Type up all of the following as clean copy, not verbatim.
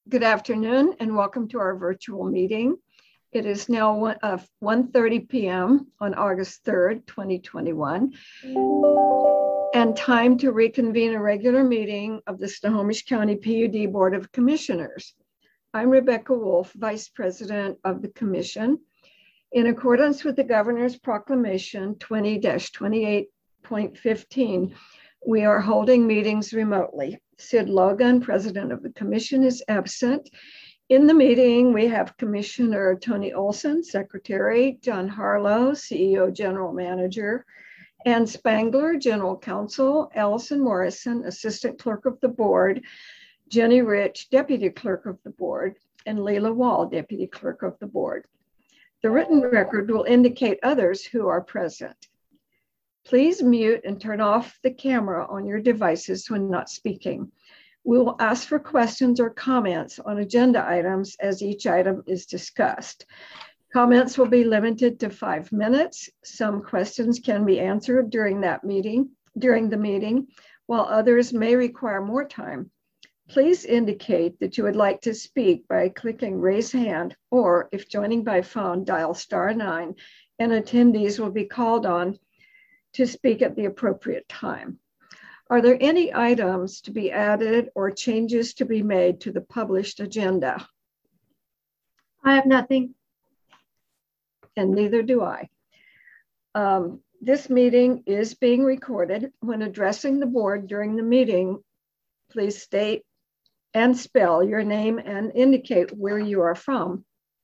Good afternoon and welcome to our virtual meeting. It is now 1:30 p.m. on August 3rd, 2021, and time to reconvene a regular meeting of the Snohomish County PUD Board of Commissioners. I'm Rebecca Wolf, Vice President of the Commission. In accordance with the Governor's Proclamation 20-28.15, we are holding meetings remotely. Sid Logan, President of the Commission, is absent. In the meeting, we have Commissioner Tony Olson, Secretary, John Harlow, CEO, General Manager, Ann Spangler, General Counsel, Allison Morrison, Assistant Clerk of the Board, Jenny Rich, Deputy Clerk of the Board, and Leila Wall, Deputy Clerk of the Board. The written record will indicate others who are present. Please mute and turn off the camera on your devices when not speaking. We will ask for questions or comments on agenda items as each item is discussed. Comments will be limited to 5 minutes. Some questions can be answered during the meeting, while others may require more time. Please indicate that you would like to speak by clicking raise hand, or if joining by phone, dial *9, and attendees will be called on to speak at the appropriate time. Are there any items to be added or changes to be made to the published agenda? I have nothing. And neither do I. This meeting is being recorded. When addressing the board during the meeting, please state and spell your name and indicate where you are from.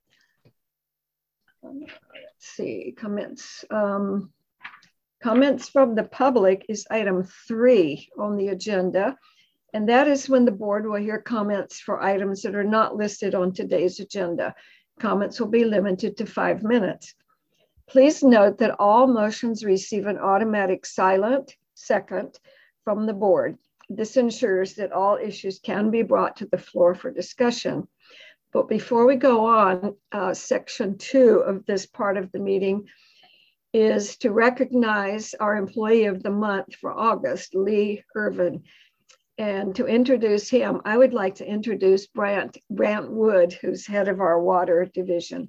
Let's see, comments. Comments from the public is item 3 on the agenda, and that is when the board will hear comments for items that are not listed on today's agenda. Comments will be limited to 5 minutes. Please note that all motions receive an automatic silent second from the board. This ensures that all issues can be brought to the floor for discussion. But before we go on, section 2 of this part of the meeting is to recognize our employee of the month for August, Lee Irvin. And to introduce him, I would like to introduce Brant Wood, who's head of our water division.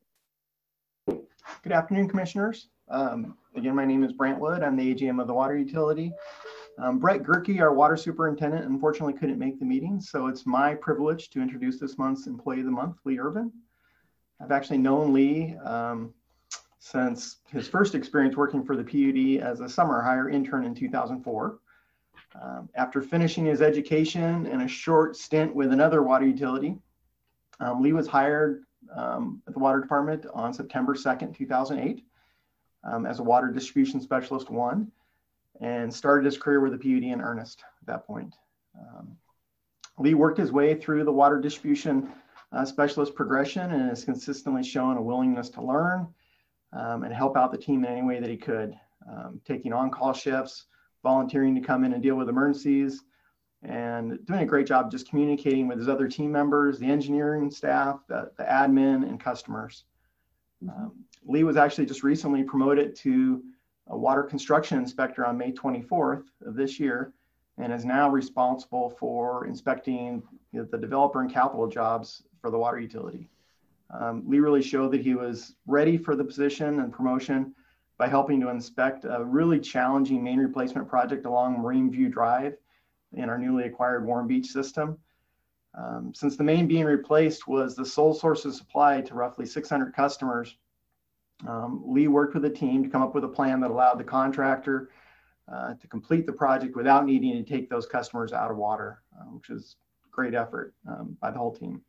Good afternoon, commissioners. Again, my name is Brant Wood. I'm the AGM of the water utility. Brett Gerke, our water superintendent, unfortunately couldn't make the meeting, so it's my privilege to introduce this month's employee of the month, Lee Irvin. I've actually known Lee since his first experience working for the PUD as a summer hire intern in 2004. After finishing his education and a short stint with another water utility, Lee was hired at the water department on September 2nd, 2008 as a water distribution specialist 1, and started his career with the PUD in earnest at that point. Lee worked his way through the water distribution specialist progression and has consistently shown a willingness to learn and help out the team in any way that he could, taking on-call shifts, volunteering to come in and deal with emergencies, and doing a great job just communicating with his other team members, the engineering staff, the admin, and customers. Lee was actually just recently promoted to a water construction inspector on May 24th of this year, and is now responsible for inspecting the developer and capital jobs for the water utility. Lee really showed that he was ready for the position and promotion by helping to inspect a really challenging main replacement project along Marine View Drive in our newly acquired Warm Beach system. Since the main being replaced was the sole source of supply to roughly 600 customers, Lee worked with the team to come up with a plan that allowed the contractor to complete the project without needing to take those customers out of water, which is a great effort by the whole team.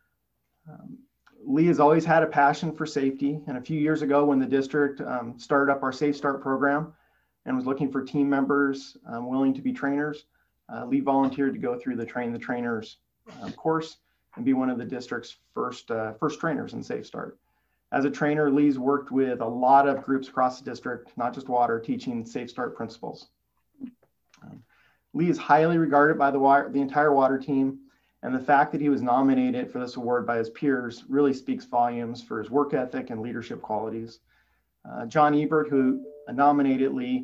Lee has always had a passion for safety, and a few years ago when the district started up our Safe Start program and was looking for team members willing to be trainers, Lee volunteered to go through the Train the Trainers course and be one of the district's first trainers in Safe Start. As a trainer, Lee's worked with a lot of groups across the district, not just water, teaching Safe Start principles. Lee is highly regarded by the entire water team, and the fact that he was nominated for this award by his peers really speaks volumes for his work ethic and leadership qualities. John Ebert, who nominated Lee,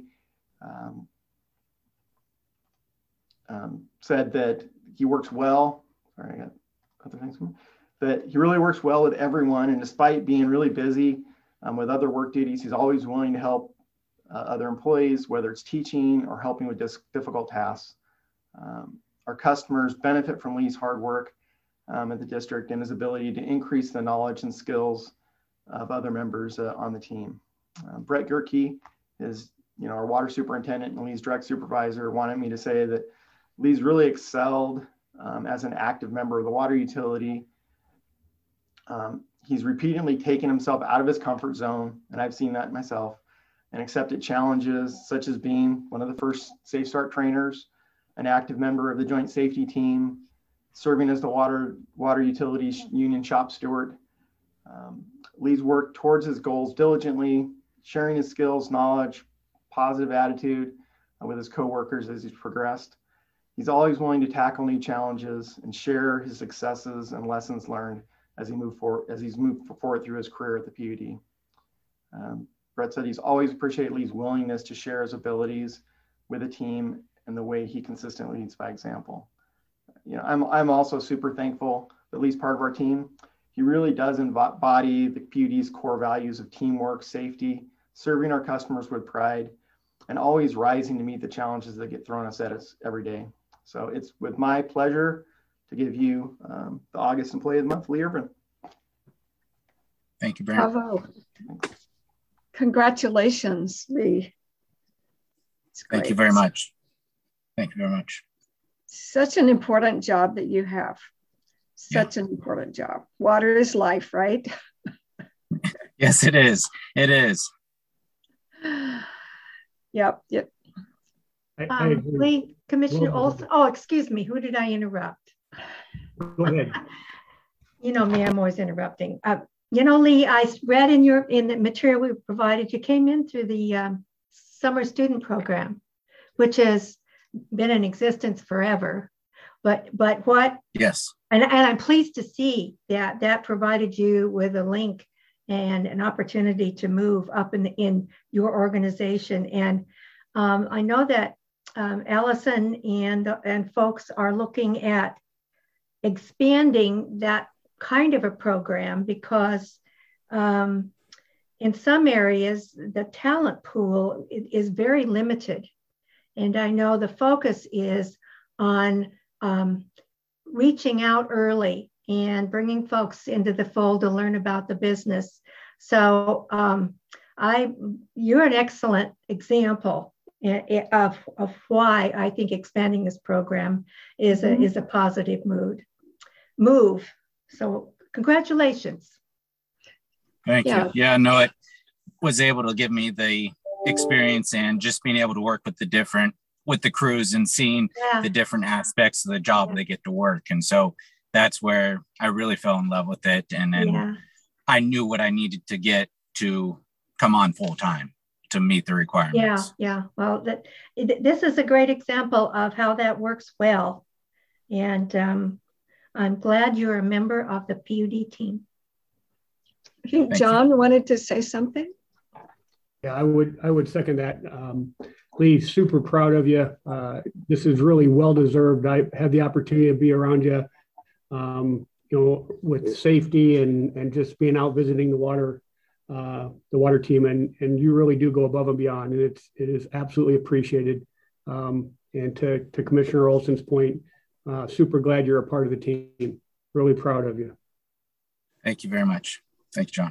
said that he works well. Sorry, I got that he really works well with everyone. And despite being really busy with other work duties, he's always willing to help other employees, whether it's teaching or helping with difficult tasks. Our customers benefit from Lee's hard work at the district and his ability to increase the knowledge and skills of other members on the team. Brett Gerke is, our water superintendent and Lee's direct supervisor, wanted me to say that Lee's really excelled as an active member of the water utility. He's repeatedly taken himself out of his comfort zone, and I've seen that myself, and accepted challenges such as being one of the first Safe Start trainers, an active member of the joint safety team, serving as the water utilities union shop steward. Lee's worked towards his goals diligently, sharing his skills, knowledge, positive attitude with his coworkers as he's progressed. He's always willing to tackle new challenges and share his successes and lessons learned as he's moved forward through his career at the PUD. Brett said he's always appreciated Lee's willingness to share his abilities with the team and the way he consistently leads by example. I'm also super thankful that Lee's part of our team. He really does embody the PUD's core values of teamwork, safety, serving our customers with pride, and always rising to meet the challenges that get thrown at us every day. So it's with my pleasure to give you the August Employee of the Month, Lee Irvin. Thank you, Brent. Bravo. Congratulations, Lee. Thank you very much. Thank you very much. Such an important job that you have. Such an important job. Water is life, right? Yes, it is. It is. Yep. I agree. Lee, Commissioner Olson. Oh, excuse me. Who did I interrupt? Go ahead. You know me, I'm always interrupting. Lee, I read in the material we provided, you came in through the summer student program, which has been in existence forever. But what? Yes. And I'm pleased to see that provided you with a link and an opportunity to move up in your organization. And I know that Allison and folks are looking at expanding that kind of a program because in some areas, the talent pool is very limited. And I know the focus is on reaching out early and bringing folks into the fold to learn about the business. So you're an excellent example of why I think expanding this program is a positive move. So congratulations. Thank you. Yeah, no, it was able to give me the experience and just being able to work with the crews and seeing the different aspects of the job they get to work. And so that's where I really fell in love with it. And then I knew what I needed to get to come on full time to meet the requirements. Yeah. Well, this is a great example of how that works well. And I'm glad you're a member of the PUD team. I think John wanted to say something. Yeah, I would second that. Lee, super proud of you. This is really well-deserved. I had the opportunity to be around you, with safety and just being out visiting the water team, and you really do go above and beyond, and it is absolutely appreciated. And to Commissioner Olson's point, super glad you're a part of the team. Really proud of you. Thank you very much. Thank you, John.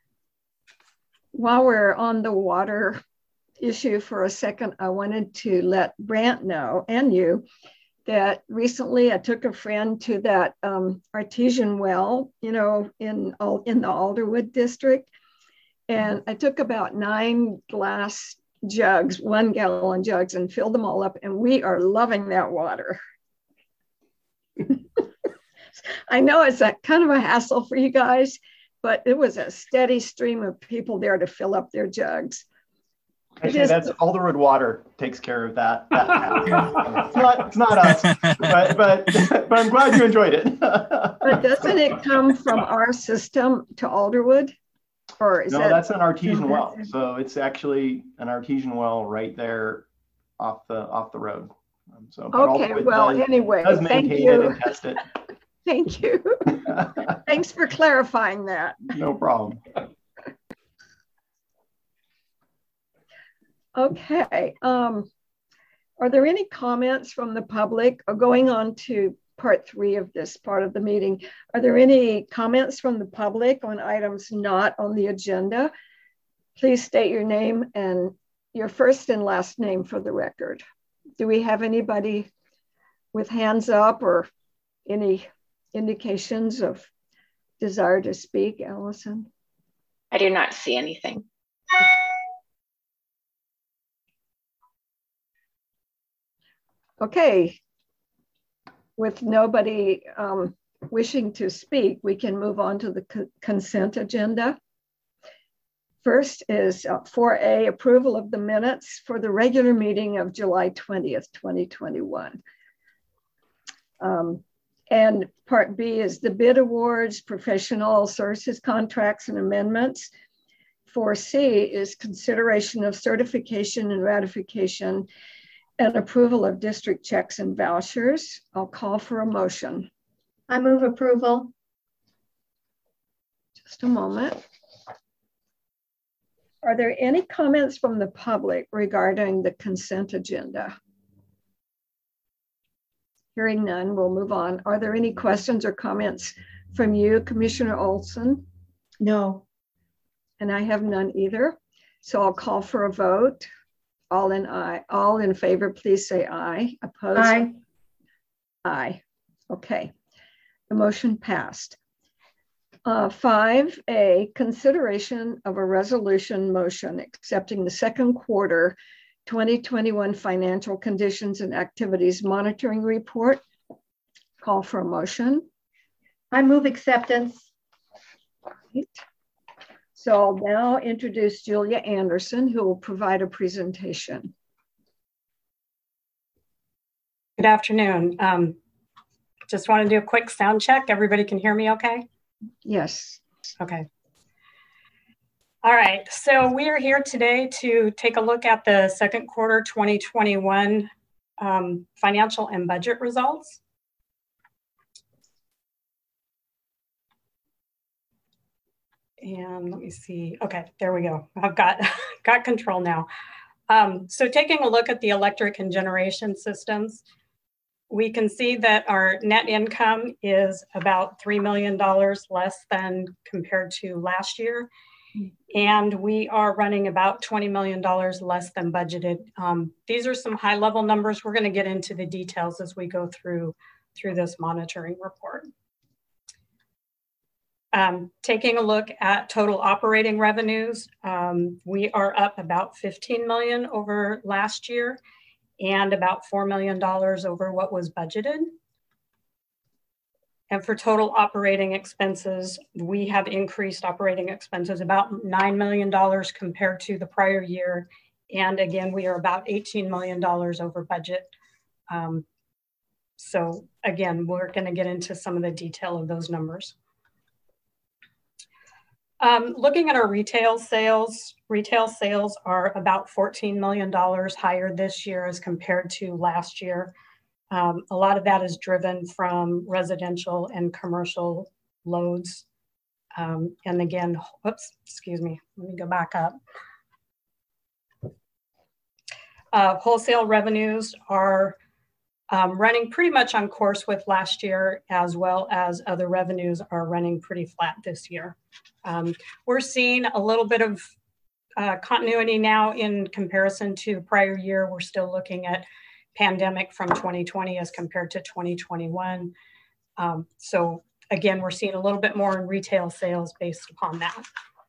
While we're on the water issue for a second, I wanted to let Brant know, and you, that recently I took a friend to that artesian well, in the Alderwood district. And I took about 9 glass jugs, 1 gallon jugs, and filled them all up. And we are loving that water. I know it's kind of a hassle for you guys, but it was a steady stream of people there to fill up their jugs. Actually, that's Alderwood Water takes care of that. It's not us, but I'm glad you enjoyed it. But doesn't it come from our system to Alderwood? Or is that's an artesian well. So it's actually an artesian well right there off the road. Okay, well, anyway, does thank maintain you. it and test it. Thank you. Thanks for clarifying that. No problem. Okay. Are there any comments from the public? Going on to part 3 of this part of the meeting, are there any comments from the public on items not on the agenda? Please state your name and your first and last name for the record. Do we have anybody with hands up or any indications of desire to speak, Allison? I do not see anything. Okay. With nobody wishing to speak, we can move on to the consent agenda. First is 4A, approval of the minutes for the regular meeting of July 20th, 2021. And part B is the bid awards, professional services contracts and amendments. 4C is consideration of certification and ratification and approval of district checks and vouchers. I'll call for a motion. I move approval. Just a moment. Are there any comments from the public regarding the consent agenda? Hearing none, we'll move on. Are there any questions or comments from you, Commissioner Olson? No. And I have none either. So I'll call for a vote. All in favor, please say aye. Opposed? Aye. Aye. Okay. The motion passed. 5A, consideration of a resolution motion accepting the second quarter 2021 financial conditions and activities monitoring report. Call for a motion. I move acceptance. Right. So I'll now introduce Julia Anderson, who will provide a presentation. Good afternoon. Just want to do a quick sound check. Everybody can hear me okay? Yes. Okay. All right, so we are here today to take a look at the second quarter 2021 financial and budget results. And let me see. Okay, there we go. I've got control now. So taking a look at the electric and generation systems, we can see that our net income is about $3 million less than compared to last year. And we are running about $20 million less than budgeted. These are some high level numbers. We're going to get into the details as we go through this monitoring report. Taking a look at total operating revenues, we are up about 15 million over last year and about $4 million over what was budgeted. And for total operating expenses, we have increased operating expenses about $9 million compared to the prior year. And again, we are about $18 million over budget. So again, we're going to get into some of the detail of those numbers. Looking at our retail sales are about $14 million higher this year as compared to last year. A lot of that is driven from residential and commercial loads. And again, whoops, excuse me, let me go back up. Wholesale revenues are running pretty much on course with last year, as well as other revenues are running pretty flat this year. We're seeing a little bit of continuity now in comparison to the prior year. We're still looking at pandemic from 2020 as compared to 2021. So again, we're seeing a little bit more in retail sales based upon that.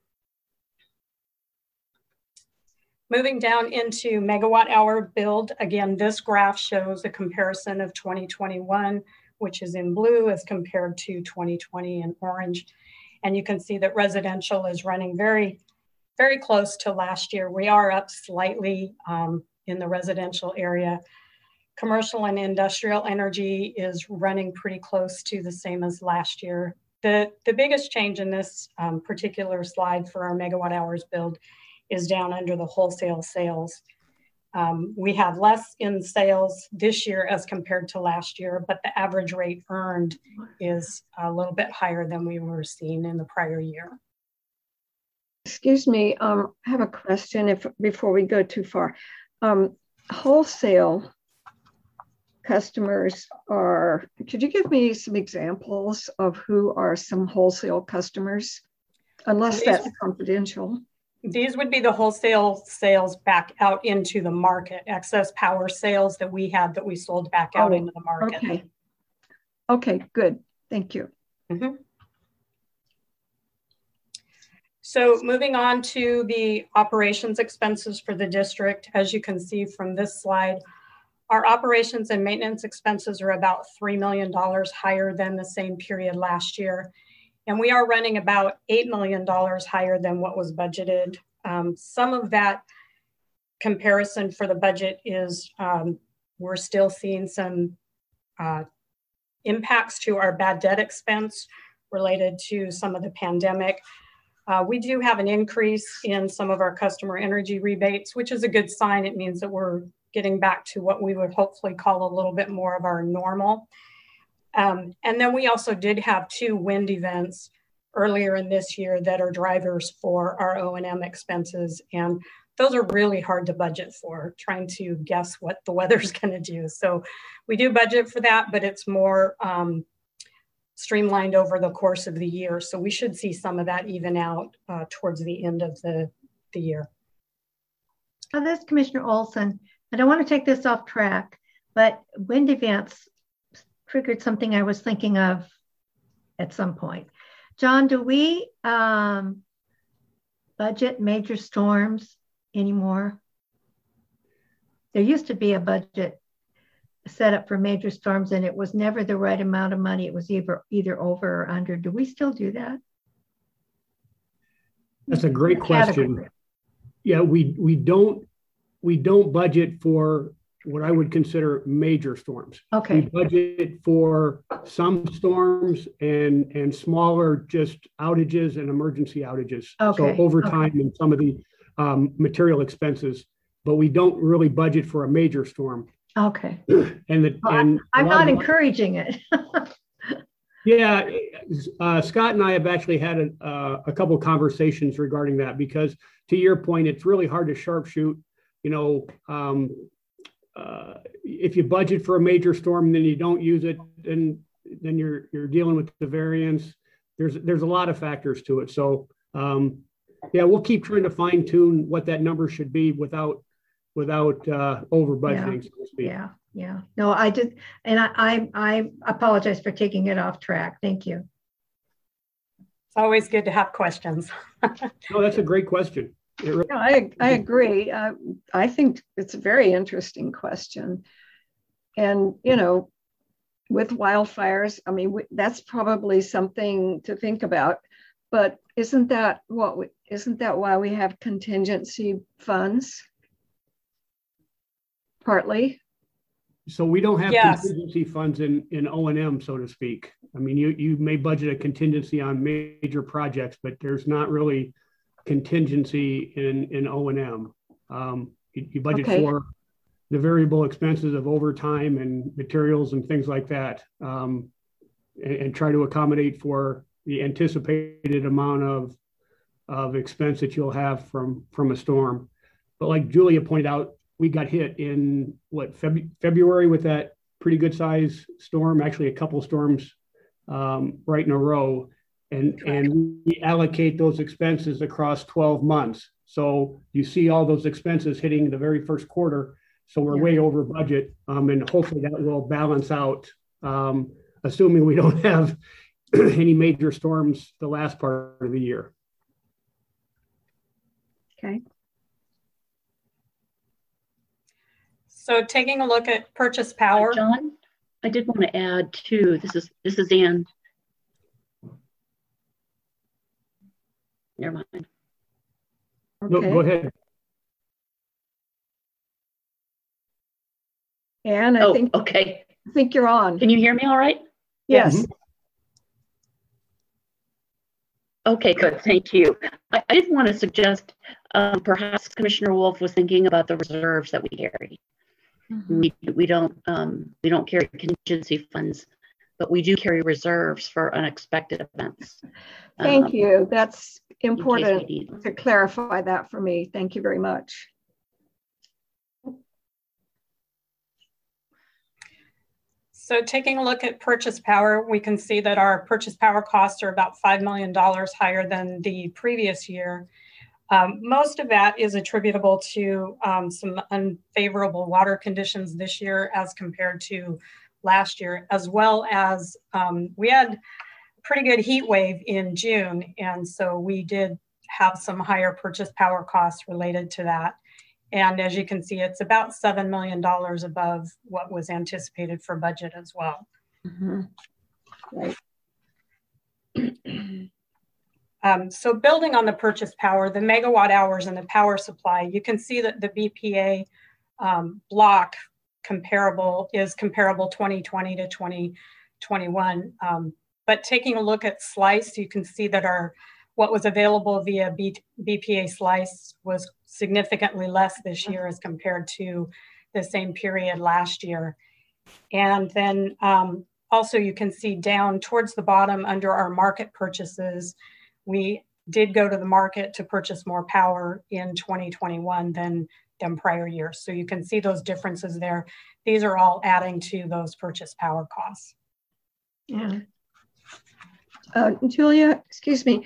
Moving down into megawatt hour build, again, this graph shows a comparison of 2021, which is in blue, as compared to 2020 in orange. And you can see that residential is running very, very close to last year. We are up slightly in the residential area. Commercial and industrial energy is running pretty close to the same as last year. The biggest change in this particular slide for our megawatt hours build is down under the wholesale sales. We had less in sales this year as compared to last year, but the average rate earned is a little bit higher than we were seeing in the prior year. Excuse me, I have a question before we go too far. Wholesale customers could you give me some examples of who are some wholesale customers? Unless that's confidential. These would be the wholesale sales back out into the market, excess power sales that we had that we sold back out into the market. Okay. Okay, good. Thank you. Mm-hmm. So moving on to the operations expenses for the district, as you can see from this slide, our operations and maintenance expenses are about $3 million higher than the same period last year. And we are running about $8 million higher than what was budgeted. Some of that comparison for the budget is we're still seeing some impacts to our bad debt expense related to some of the pandemic. We do have an increase in some of our customer energy rebates, which is a good sign. It means that we're getting back to what we would hopefully call a little bit more of our normal. And then we also did have 2 wind events earlier in this year that are drivers for our O&M expenses. And those are really hard to budget for, trying to guess what the weather's going to do. So we do budget for that, but it's more streamlined over the course of the year. So we should see some of that even out towards the end of the year. This is Commissioner Olson. I don't want to take this off track, but wind events triggered something I was thinking of at some point. John, do we budget major storms anymore? There used to be a budget set up for major storms, and it was never the right amount of money. It was either over or under. Do we still do that? That's a great question. Yeah, we don't budget for what I would consider major storms. Okay. We budget for some storms and smaller just outages and emergency outages. Okay. So overtime and some of the material expenses, but we don't really budget for a major storm. Okay. I'm not encouraging it. Yeah, Scott and I have actually had a couple of conversations regarding that, because to your point, it's really hard to sharpshoot. You know, if you budget for a major storm and then you don't use it, then you're dealing with the variance. There's a lot of factors to it. So yeah, we'll keep trying to fine tune what that number should be without over budgeting, so to speak. Yeah. No, I did, and I apologize for taking it off track. Thank you. It's always good to have questions. No, that's a great question. No, I agree. I think it's a very interesting question. And, you know, with wildfires, I mean, that's probably something to think about. But isn't that why we have contingency funds? Partly. So we don't have contingency funds in O&M, so to speak. I mean, you may budget a contingency on major projects, but there's not really contingency in O&M. You budget for the variable expenses of overtime and materials and things like that, and try to accommodate for the anticipated amount of expense that you'll have from a storm. But like Julia pointed out, we got hit in February with that pretty good size storm, actually a couple storms right in a row. And we allocate those expenses across 12 months. So you see all those expenses hitting the very first quarter. So we're way over budget, and hopefully that will balance out, assuming we don't have any major storms the last part of the year. Okay. So taking a look at purchase power. John, I did want to add too, this is Ann. Never mind. Okay. No, go ahead. Ann, I think you're on. Can you hear me all right? Yes. Okay, good. Thank you. I did want to suggest perhaps Commissioner Wolf was thinking about the reserves that we carry. We don't carry contingency funds, but we do carry reserves for unexpected events. Thank you. That's important to clarify that for me. Thank you very much. So taking a look at purchase power, we can see that our purchase power costs are about $5 million higher than the previous year. Most of that is attributable to some unfavorable water conditions this year as compared to last year, as well as we had a pretty good heat wave in June. And so we did have some higher purchase power costs related to that. And as you can see, it's about $7 million above what was anticipated for budget as well. Right. So building on the purchase power, the megawatt hours and the power supply, you can see that the BPA block is comparable 2020 to 2021. But taking a look at slice, you can see that what was available via BPA slice was significantly less this year as compared to the same period last year. And then also you can see down towards the bottom under our market purchases, we did go to the market to purchase more power in 2021 than prior years. So you can see those differences there. These are all adding to those purchase power costs. Yeah. Julia, excuse me.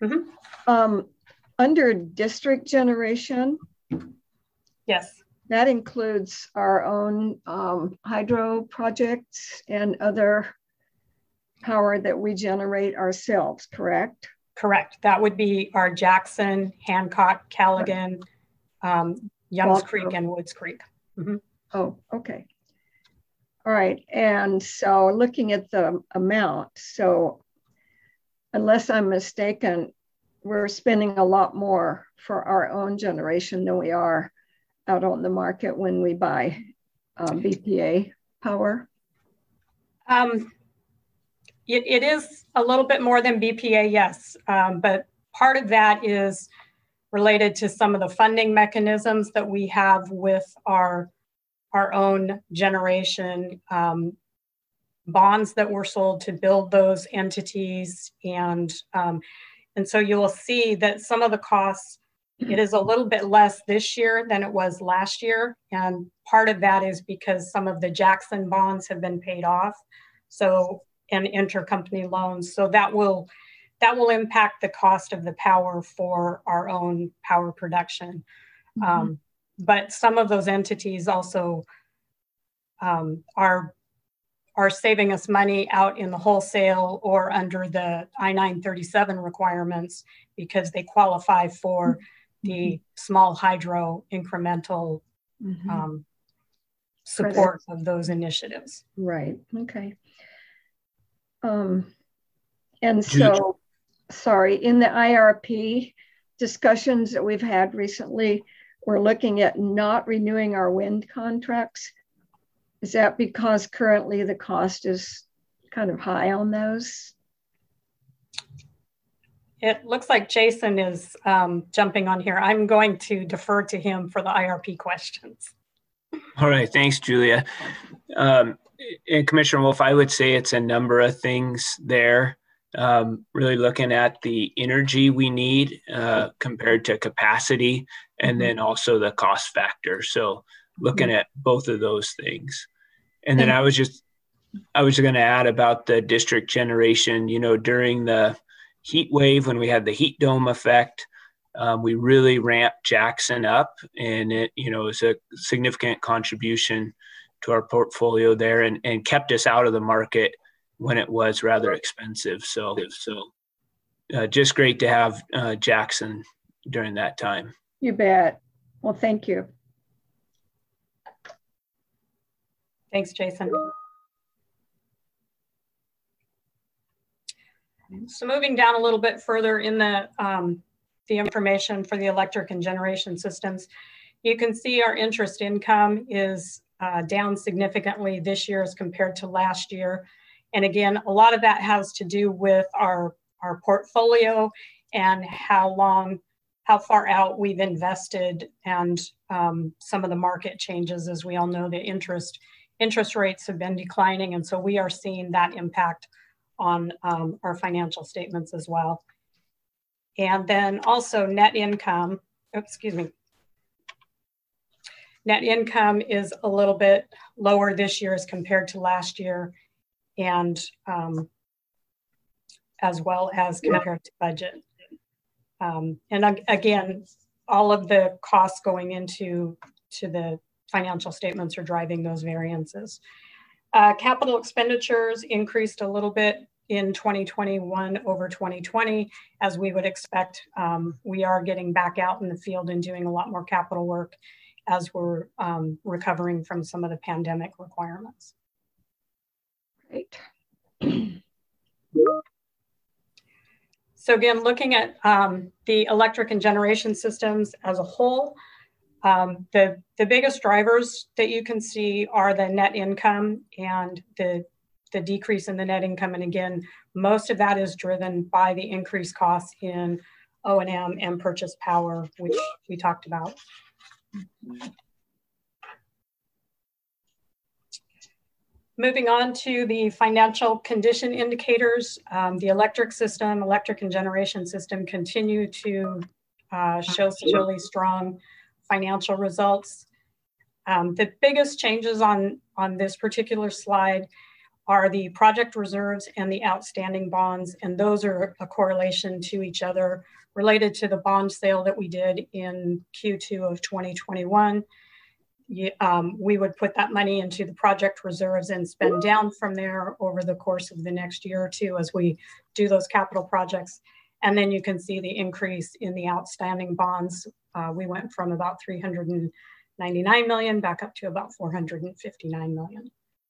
Under district generation, yes, that includes our own hydro projects and other power that we generate ourselves, correct? Correct. That would be our Jackson, Hancock, Callaghan, Youngs Creek, and Woods Creek. Oh, okay. All right. And so looking at the amount, so unless I'm mistaken, we're spending a lot more for our own generation than we are out on the market when we buy BPA power. It is a little bit more than BPA, yes, but part of that is related to some of the funding mechanisms that we have with our own generation, bonds that were sold to build those entities. And so you will see that some of the costs, it is a little bit less this year than it was last year. And part of that is because some of the Jackson bonds have been paid off. So, and intercompany loans. So that will impact the cost of the power for our own power production. But some of those entities also are saving us money out in the wholesale or under the I-937 requirements because they qualify for the small hydro incremental support of those initiatives. Right. Okay. And so, sorry, in the IRP discussions that we've had recently, we're looking at not renewing our wind contracts. Is that because currently the cost is kind of high on those? It looks like Jason is jumping on here. I'm going to defer to him for the IRP questions. All right, thanks, Julia. And Commissioner Wolf, I would say it's a number of things there. Really looking at the energy we need compared to capacity, and then also the cost factor. So looking at both of those things. And then I was going to add about the district generation, during the heat wave, when we had the heat dome effect, we really ramped Jackson up, and it, was a significant contribution to our portfolio there and kept us out of the market when it was rather expensive. So just great to have Jackson during that time. You bet. Well, thank you. Thanks, Jason. So moving down a little bit further in the information for the electric and generation systems, you can see our interest income is down significantly this year as compared to last year. And again, a lot of that has to do with our our portfolio and how far out we've invested, and some of the market changes. As we all know, the interest rates have been declining, and so we are seeing that impact on our financial statements as well. And then also net income, net income is a little bit lower this year as compared to last year, and as well as compared to budget. And again, all of the costs going into the financial statements are driving those variances. Capital expenditures increased a little bit in 2021 over 2020, as we would expect. We are getting back out in the field and doing a lot more capital work as we're recovering from some of the pandemic requirements. Great. So again, looking at the electric and generation systems as a whole, the biggest drivers that you can see are the net income and the decrease in the net income. And again, most of that is driven by the increased costs in O&M and purchase power, which we talked about. Moving on to the financial condition indicators, the electric and generation system continue to show some really strong financial results. The biggest changes on this particular slide are the project reserves and the outstanding bonds, and those are a correlation to each other related to the bond sale that we did in Q2 of 2021. We would put that money into the project reserves and spend down from there over the course of the next year or two as we do those capital projects. And then you can see the increase in the outstanding bonds. We went from about 399 million back up to about 459 million.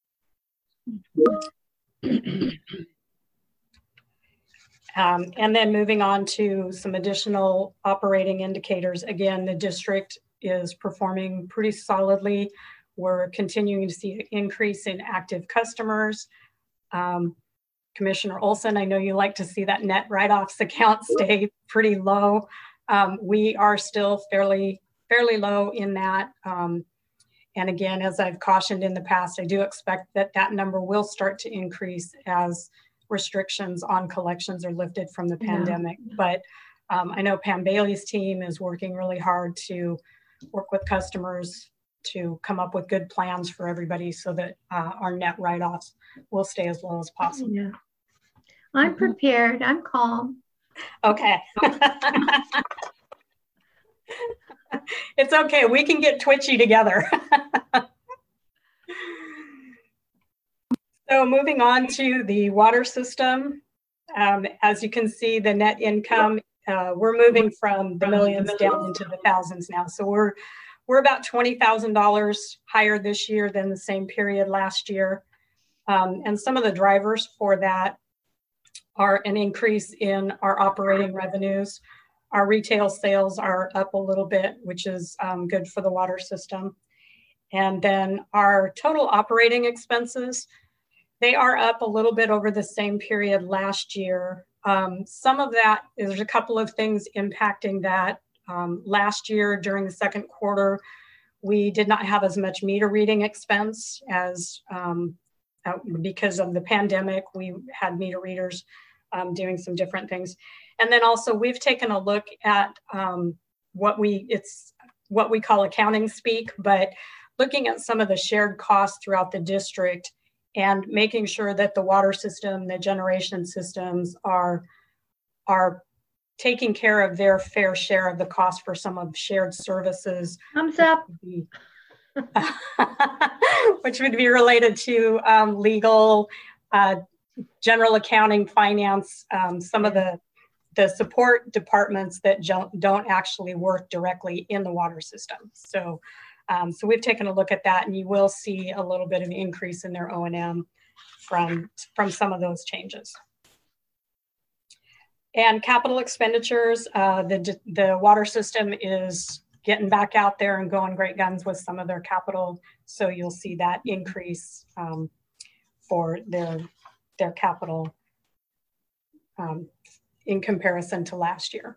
And then moving on to some additional operating indicators. Again, the district is performing pretty solidly. We're continuing to see an increase in active customers. Commissioner Olson, I know you like to see that net write-offs account stay pretty low. We are still fairly low in that. And again, as I've cautioned in the past, I do expect that number will start to increase as restrictions on collections are lifted from the pandemic. But I know Pam Bailey's team is working really hard to work with customers to come up with good plans for everybody so that our net write-offs will stay as low as possible. Yeah. I'm prepared. I'm calm. Okay. It's okay. We can get twitchy together. So moving on to the water system, as you can see, the net income, we're moving from the millions down into the thousands now. So we're about $20,000 higher this year than the same period last year. And some of the drivers for that are an increase in our operating revenues. Our retail sales are up a little bit, which is good for the water system. And then our total operating expenses, they are up a little bit over the same period last year. Some of that, there's a couple of things impacting that. Last year during the second quarter, we did not have as much meter reading expense as because of the pandemic. We had meter readers doing some different things. And then also we've taken a look at what we call accounting speak, but looking at some of the shared costs throughout the district and making sure that the water system, the generation systems are taking care of their fair share of the cost for some of shared services. Thumbs up. Which would be related to legal, general accounting, finance, some of the support departments that don't actually work directly in the water system. So we've taken a look at that, and you will see a little bit of an increase in their O&M from some of those changes. And capital expenditures, the water system is getting back out there and going great guns with some of their capital. So you'll see that increase for their capital in comparison to last year.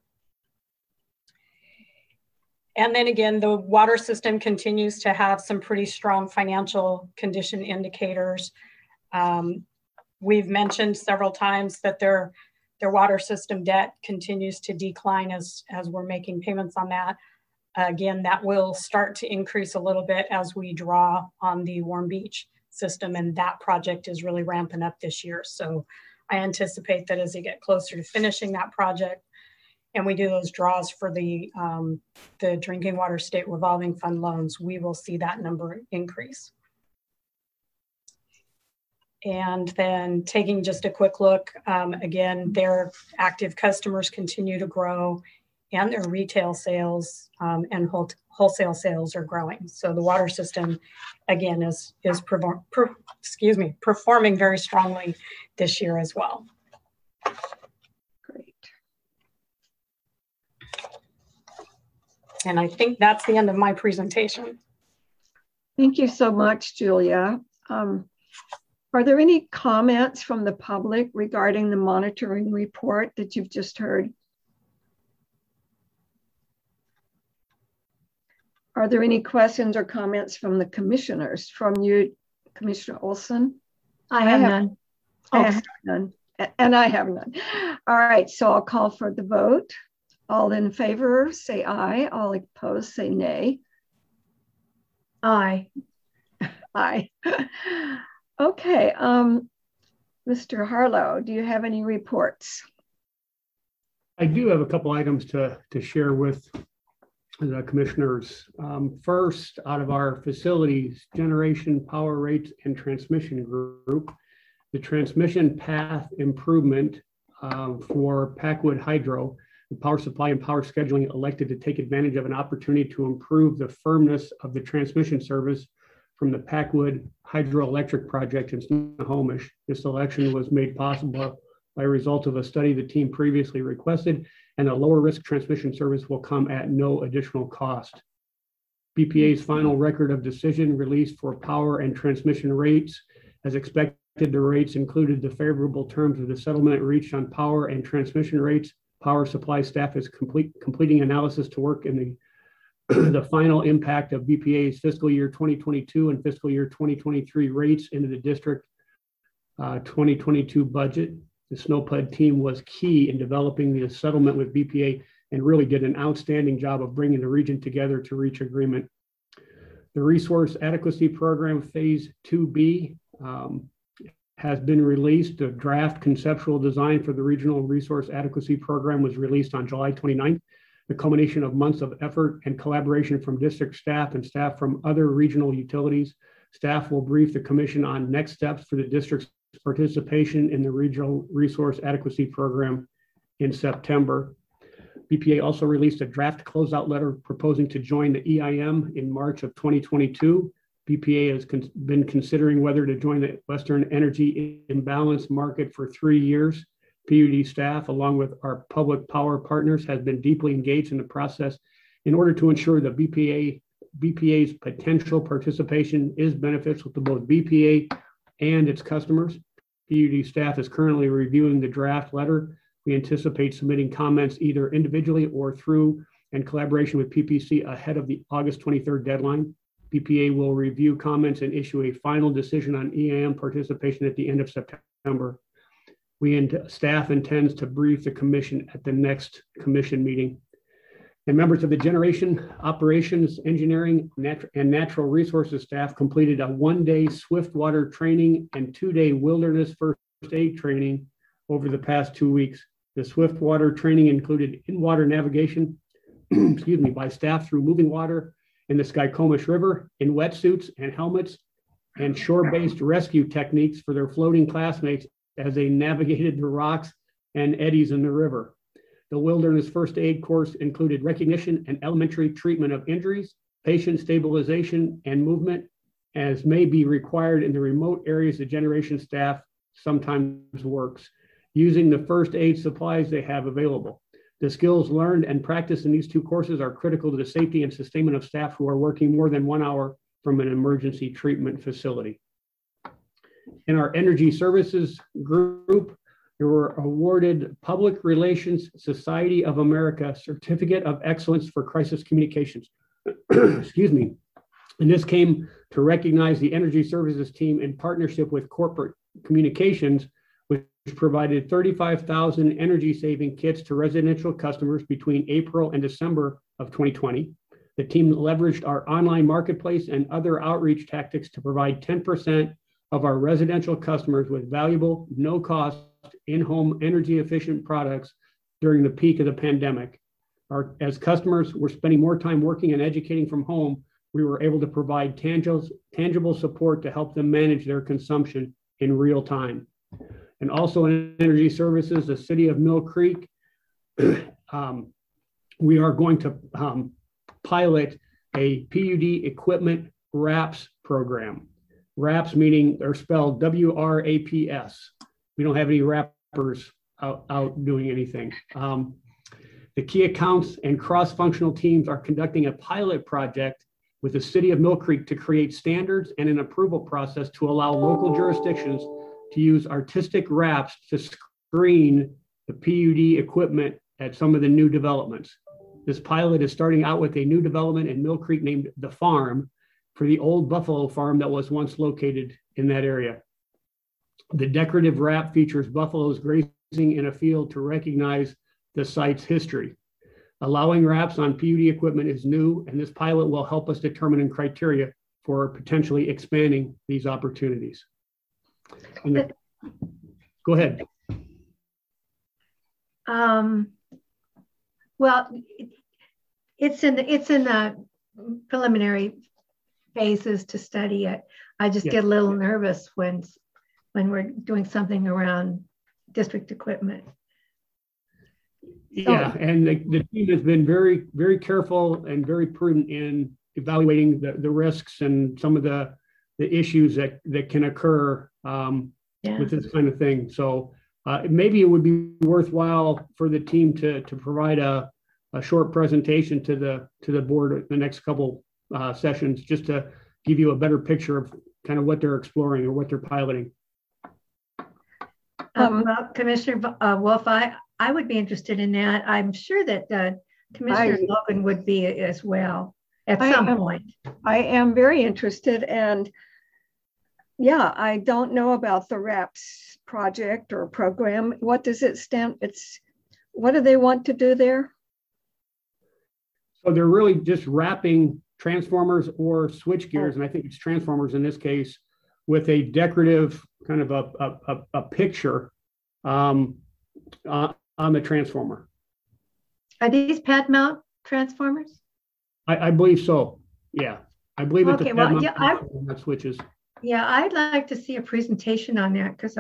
And then again, the water system continues to have some pretty strong financial condition indicators. We've mentioned several times that their water system debt continues to decline as we're making payments on that. Again, that will start to increase a little bit as we draw on the Warm Beach system, and that project is really ramping up this year. So I anticipate that as they get closer to finishing that project and we do those draws for the Drinking Water State Revolving Fund loans, we will see that number increase. And then taking just a quick look, again, their active customers continue to grow and their retail sales and wholesale sales are growing. So the water system, again, is performing very strongly this year as well. Great. And I think that's the end of my presentation. Thank you so much, Julia. Are there any comments from the public regarding the monitoring report that you've just heard? Are there any questions or comments from the commissioners? From you, Commissioner Olson? I have none. I have none. And I have none. All right, so I'll call for the vote. All in favor, say aye. All opposed, say nay. Aye. Aye. Okay, Mr. Harlow, do you have any reports? I do have a couple items to share with the commissioners. First, out of our facilities, generation, power rates, and transmission group, the transmission path improvement for Packwood Hydro, the power supply and power scheduling elected to take advantage of an opportunity to improve the firmness of the transmission service from the Packwood Hydroelectric Project in Snohomish. This election was made possible by a result of a study the team previously requested, and a lower risk transmission service will come at no additional cost. BPA's final record of decision released for power and transmission rates. As expected, the rates included the favorable terms of the settlement reached on power and transmission rates. Power supply staff is completing analysis to work in the final impact of BPA's fiscal year 2022 and fiscal year 2023 rates into the district 2022 budget. The SNOPUD team was key in developing the settlement with BPA and really did an outstanding job of bringing the region together to reach agreement. The Resource Adequacy Program Phase 2B has been released. The draft conceptual design for the Regional Resource Adequacy Program was released on July 29th. The culmination of months of effort and collaboration from district staff and staff from other regional utilities. Staff will brief the commission on next steps for the district's participation in the Regional Resource Adequacy Program in September. BPA also released a draft closeout letter proposing to join the EIM in March of 2022. BPA has been considering whether to join the Western Energy Imbalance Market for 3 years. PUD staff, along with our public power partners, has been deeply engaged in the process in order to ensure that BPA's potential participation is beneficial to both BPA and its customers. PUD staff is currently reviewing the draft letter. We anticipate submitting comments either individually or through in collaboration with PPC ahead of the August 23rd deadline. BPA will review comments and issue a final decision on EIM participation at the end of September. Staff intends to brief the commission at the next commission meeting. And members of the generation, operations, engineering, and natural resources staff completed a 1-day Swiftwater training and 2-day wilderness first aid training over the past 2 weeks. The Swiftwater training included in-water navigation, by staff through moving water in the Skykomish River in wetsuits and helmets, and shore-based rescue techniques for their floating classmates as they navigated the rocks and eddies in the river. The wilderness first aid course included recognition and elementary treatment of injuries, patient stabilization, and movement, as may be required in the remote areas the generation staff sometimes works, using the first aid supplies they have available. The skills learned and practiced in these 2 courses are critical to the safety and sustainment of staff who are working more than 1 hour from an emergency treatment facility. In our energy services group, you were awarded Public Relations Society of America Certificate of Excellence for Crisis Communications. Excuse me. And this came to recognize the energy services team in partnership with corporate communications, which provided 35,000 energy saving kits to residential customers between April and December of 2020. The team leveraged our online marketplace and other outreach tactics to provide 10% of our residential customers with valuable, no-cost, in-home energy efficient products during the peak of the pandemic. As customers were spending more time working and educating from home, we were able to provide tangible support to help them manage their consumption in real time. And also in energy services, the city of Mill Creek, we are going to pilot a PUD equipment WRAPS program. WRAPS meaning they're spelled W-R-A-P-S. We don't have any wrappers out doing anything. The key accounts and cross-functional teams are conducting a pilot project with the city of Mill Creek to create standards and an approval process to allow local jurisdictions to use artistic wraps to screen the PUD equipment at some of the new developments. This pilot is starting out with a new development in Mill Creek named The Farm for the old buffalo farm that was once located in that area. The decorative wrap features buffaloes grazing in a field to recognize the site's history. Allowing wraps on PUD equipment is new, and this pilot will help us determine criteria for potentially expanding these opportunities. Go ahead. Well, it's in the preliminary phases to study it. I just get a little nervous when we're doing something around district equipment. Yeah, and the team has been very, very careful and very prudent in evaluating the risks and some of the issues that can occur with this kind of thing. So maybe it would be worthwhile for the team to provide a short presentation to the board the next couple sessions, just to give you a better picture of kind of what they're exploring or what they're piloting. Well, Commissioner Wolf, I would be interested in that. I'm sure that Commissioner Logan would be as well at some point. I am very interested, and yeah, I don't know about the WRAPS project or program. What does it stand? What do they want to do there? So they're really just wrapping transformers or switch gears, and I think it's transformers in this case, with a decorative kind of a picture on the transformer. Are these pad mount transformers? I believe so. Yeah, I believe it's okay, the pad mount that switches. Yeah, I'd like to see a presentation on that because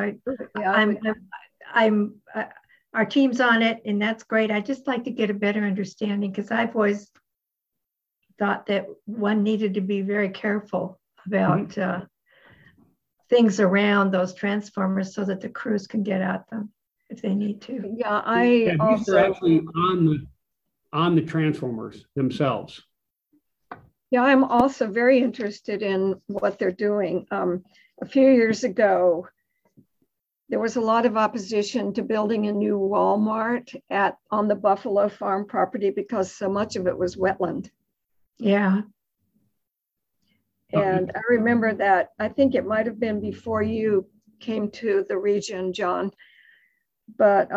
our team's on it, and that's great. I just like to get a better understanding because I've always thought that one needed to be very careful about things around those transformers so that the crews can get at them if they need to. Yeah, these are actually on the transformers themselves. Yeah, I'm also very interested in what they're doing. A few years ago, there was a lot of opposition to building a new Walmart on the Buffalo Farm property because so much of it was wetland. Yeah. And I remember that, I think it might have been before you came to the region, John. But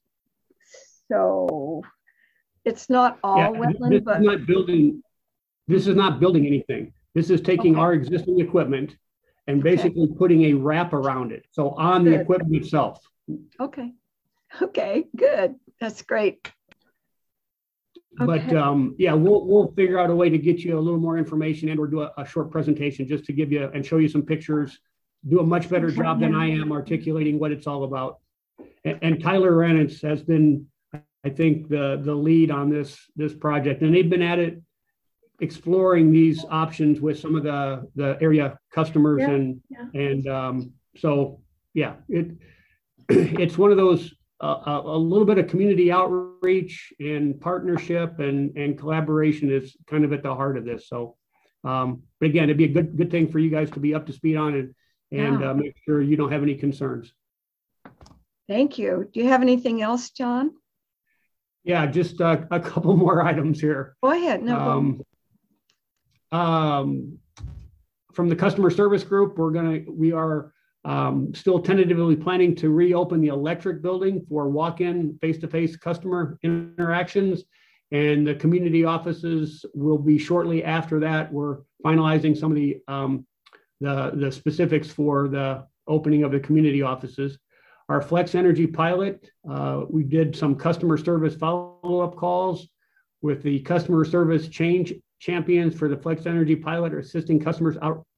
so it's not all wetland, but this is not building anything. This is taking our existing equipment and basically putting a wrap around it. So on the equipment itself. Okay, good. That's great. But yeah, we'll figure out a way to get you a little more information and or do a short presentation just to give you and show you some pictures, do a much better job than I am articulating what it's all about. And Tyler Renitz has been, I think, the lead on this project, and they've been at it exploring these options with some of the area customers so yeah, it's one of those a little bit of community outreach and partnership and collaboration is kind of at the heart of this. So but again, it'd be a good thing for you guys to be up to speed on it and make sure you don't have any concerns. Thank you. Do you have anything else, John? Yeah, just a couple more items here. Go ahead. No. From the customer service group, we are still tentatively planning to reopen the electric building for walk-in face-to-face customer interactions, and the community offices will be shortly after that. We're finalizing some of the specifics for the opening of the community offices. Our Flex Energy pilot, we did some customer service follow-up calls with the customer service change champions for the Flex Energy pilot, are assisting customers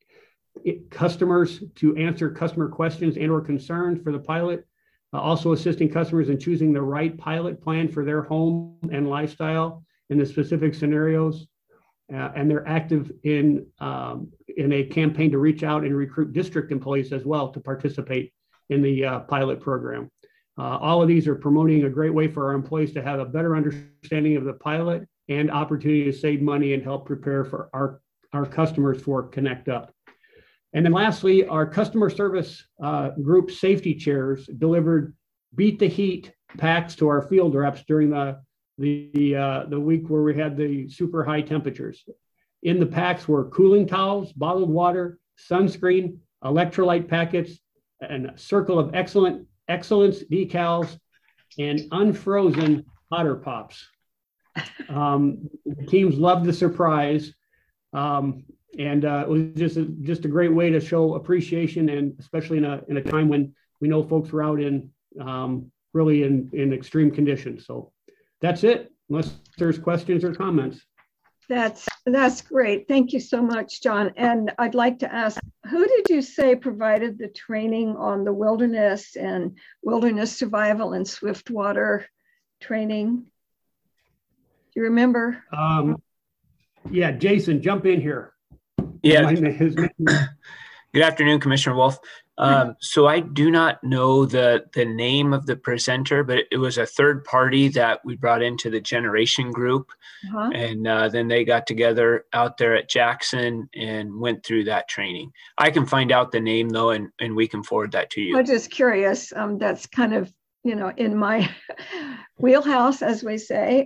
to answer customer questions and or concerns for the pilot, also assisting customers in choosing the right pilot plan for their home and lifestyle in the specific scenarios. And they're active in a campaign to reach out and recruit district employees as well to participate in the pilot program. All of these are promoting a great way for our employees to have a better understanding of the pilot and opportunity to save money and help prepare for our customers for Connect Up. And then lastly, our customer service group safety chairs delivered Beat the Heat packs to our field reps during the week where we had the super high temperatures. In the packs were cooling towels, bottled water, sunscreen, electrolyte packets, and a circle of excellence decals, and unfrozen Otter Pops. The teams loved the surprise. And it was just a great way to show appreciation, and especially in a time when we know folks were out in really in extreme conditions. So that's it, unless there's questions or comments. That's great. Thank you so much, John. And I'd like to ask, who did you say provided the training on the wilderness and wilderness survival and swiftwater training? Do you remember? Yeah, Jason, jump in here. Yeah. Good afternoon, Commissioner Wolf. So I do not know the name of the presenter, but it was a third party that we brought into the generation group. And then they got together out there at Jackson and went through that training. I can find out the name though, and we can forward that to you. I'm just curious. That's kind of, in my wheelhouse, as we say.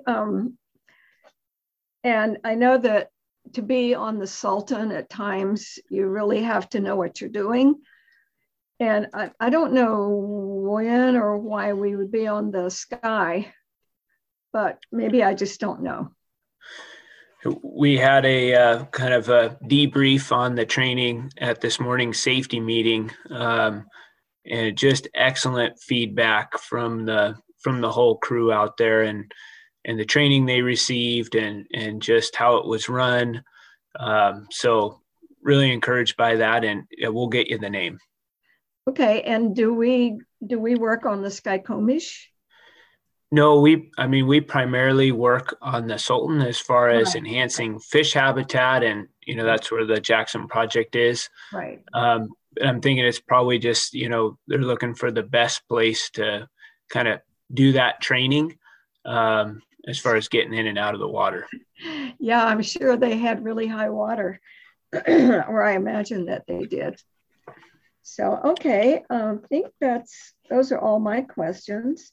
And I know that to be on the Sultan at times, you really have to know what you're doing. And I don't know when or why we would be on the Sky, but maybe I just don't know. We had a kind of a debrief on the training at this morning's safety meeting, and just excellent feedback from the whole crew out there, and the training they received, and just how it was run. So really encouraged by that, and we'll get you the name. Okay, and do we work on the Skykomish? No, we primarily work on the Sultan as far as enhancing fish habitat, and that's where the Jackson project is. Right. I'm thinking it's probably just they're looking for the best place to kind of do that training, as far as getting in and out of the water. Yeah, I'm sure they had really high water, or I imagine that they did. So, okay, I think those are all my questions.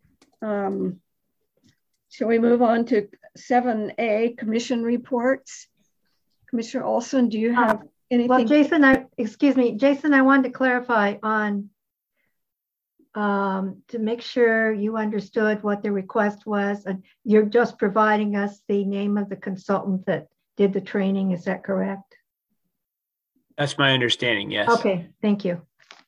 Shall we move on to 7A, commission reports? Commissioner Olson, do you have anything? Well, Jason, I wanted to clarify on to make sure you understood what the request was, and you're just providing us the name of the consultant that did the training. Is that correct? That's my understanding, yes. Okay, thank you.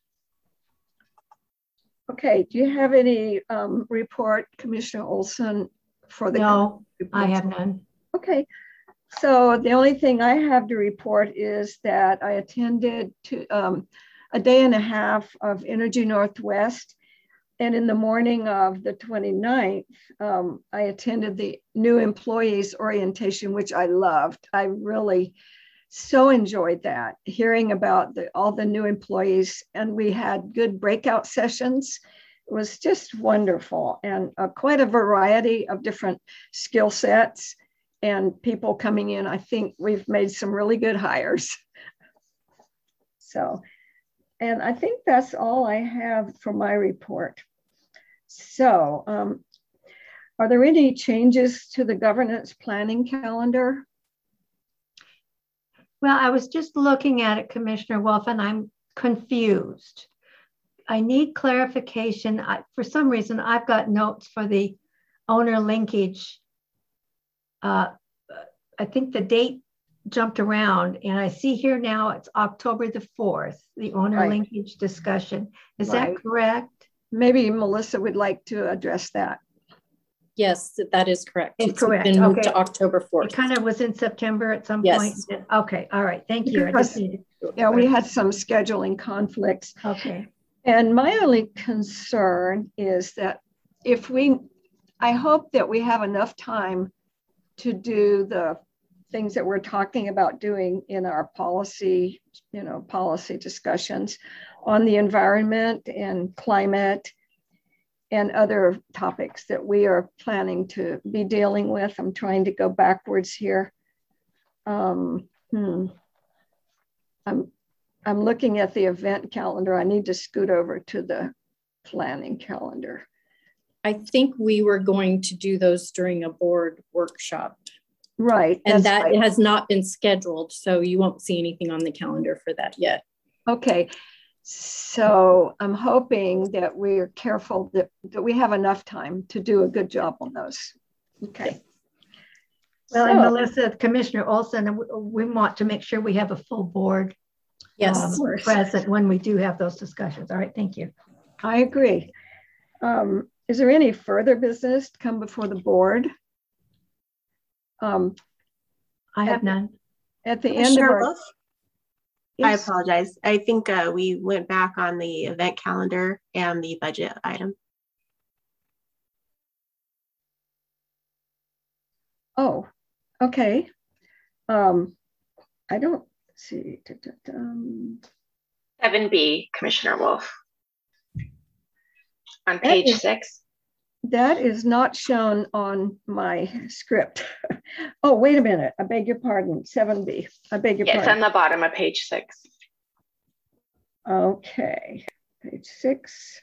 Okay, do you have any report, Commissioner Olson, for the? No, I have none. Okay, so the only thing I have to report is that I attended a day and a half of Energy Northwest. And in the morning of the 29th, I attended the new employees orientation, which I loved. I really so enjoyed that, hearing about all the new employees, and we had good breakout sessions. It was just wonderful, and quite a variety of different skill sets and people coming in. I think we've made some really good hires. So, and I think that's all I have for my report. So are there any changes to the governance planning calendar? Well, I was just looking at it, Commissioner Wolf, and I'm confused. I need clarification. For some reason, I've got notes for the owner linkage. I think the date jumped around, and I see here now it's October the 4th, the owner linkage discussion. Is that correct? Maybe Melissa would like to address that. Yes, that is correct. It's correct. Been moved to October 4th. It kind of was in September at some point. Okay, all right, thank you. Yeah, we had some scheduling conflicts. Okay. And my only concern is that I hope that we have enough time to do the things that we're talking about doing in our policy, policy discussions on the environment and climate and other topics that we are planning to be dealing with. I'm trying to go backwards here. I'm looking at the event calendar. I need to scoot over to the planning calendar. I think we were going to do those during a board workshop. Right. And that has not been scheduled, so you won't see anything on the calendar for that yet. Okay. So I'm hoping that we're careful that we have enough time to do a good job on those. Okay. Well, and Melissa, Commissioner Olson, we want to make sure we have a full board present when we do have those discussions. All right, thank you. I agree. Is there any further business to come before the board? I have none. At the end of our... I apologize. I think we went back on the event calendar and the budget item. Oh, okay. I don't see. 7B, Commissioner Wolf. On page 6. That is not shown on my script. Oh, wait a minute. I beg your pardon. 7B. I beg your pardon. It's on the bottom of page 6. Okay. Page 6.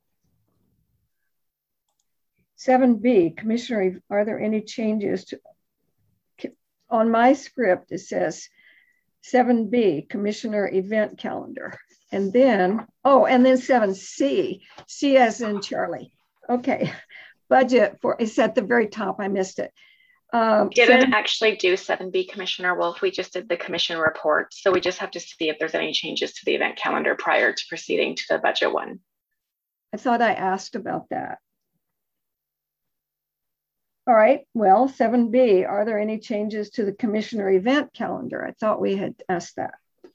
7B, Commissioner, are there any changes to... On my script, it says 7B, Commissioner event calendar. And then, and then 7C, C as in Charlie. Okay, budget it's at the very top, I missed it. Didn't actually do 7B, Commissioner Wolf. We just did the commission report. So we just have to see if there's any changes to the event calendar prior to proceeding to the budget one. I thought I asked about that. All right, well, 7B, are there any changes to the commissioner event calendar? I thought we had asked that.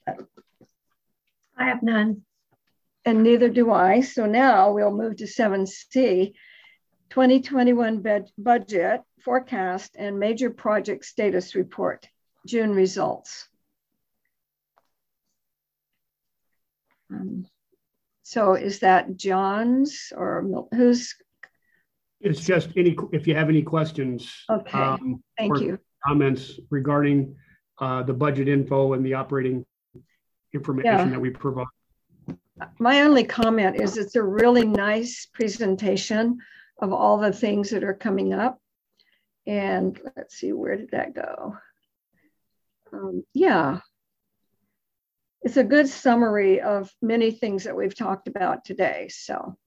I have none. And neither do I. So now we'll move to 7C, 2021 budget forecast and major project status report, June results. So is that John's or who's? It's just if you have any questions. Okay, thank you. Comments regarding the budget info and the operating information that we provide. My only comment is it's a really nice presentation of all the things that are coming up. And let's see, where did that go? Yeah. It's a good summary of many things that we've talked about today. So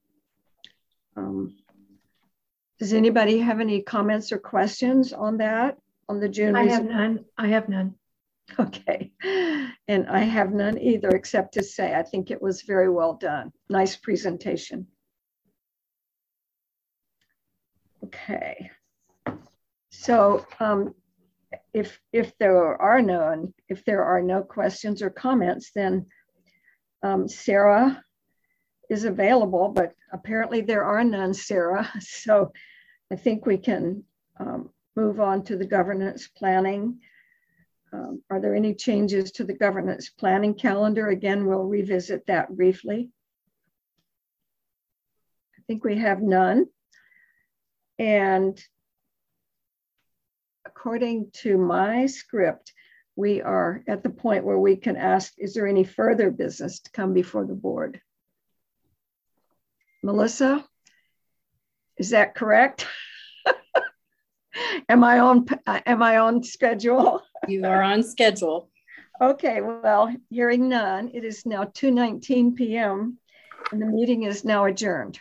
does anybody have any comments or questions on that, on the June? I have none. I have none. Okay. And I have none either, except to say I think it was very well done. Nice presentation. Okay. So if there are no questions or comments, then Sarah is available, but apparently there are none, Sarah. So I think we can move on to the governance planning. Are there any changes to the governance planning calendar? Again, we'll revisit that briefly. I think we have none. And according to my script, we are at the point where we can ask, is there any further business to come before the board? Melissa? Is that correct? Am I on schedule? You are on schedule. Okay, well, hearing none, it is now 2:19 p.m. and the meeting is now adjourned.